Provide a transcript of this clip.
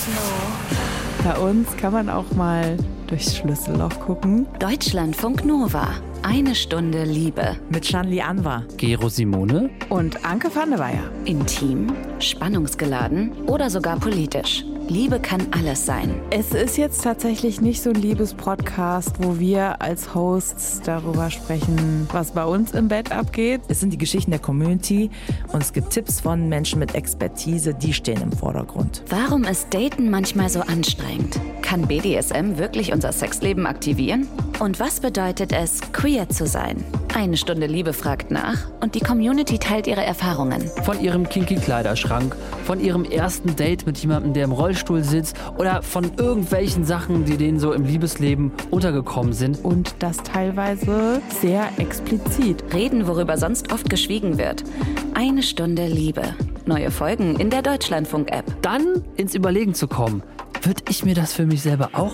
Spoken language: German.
Bei uns kann man auch mal durchs Schlüsselloch gucken. Deutschlandfunk Nova. Eine Stunde Liebe. Mit Shanli Anwar, Gero Simone Und Anke van der Weyer. Intim, spannungsgeladen oder sogar politisch. Liebe kann alles sein. Es ist jetzt tatsächlich nicht so ein Liebespodcast, wo wir als Hosts darüber sprechen, was bei uns im Bett abgeht. es sind die Geschichten der Community und es gibt Tipps von Menschen mit Expertise, die stehen im Vordergrund. Warum ist Daten manchmal so anstrengend? Kann BDSM wirklich unser Sexleben aktivieren? Und was bedeutet es, queer zu sein? Eine Stunde Liebe fragt nach und die Community teilt ihre Erfahrungen. von ihrem kinky Kleiderschrank, von ihrem ersten Date mit jemandem, der im Rollstuhl sitzt oder von irgendwelchen Sachen, die denen so im Liebesleben untergekommen sind. Und das teilweise sehr explizit. Reden, worüber sonst oft geschwiegen wird. Eine Stunde Liebe. Neue Folgen in der Deutschlandfunk-App. Dann ins Überlegen zu kommen, würde ich mir das für mich selber auch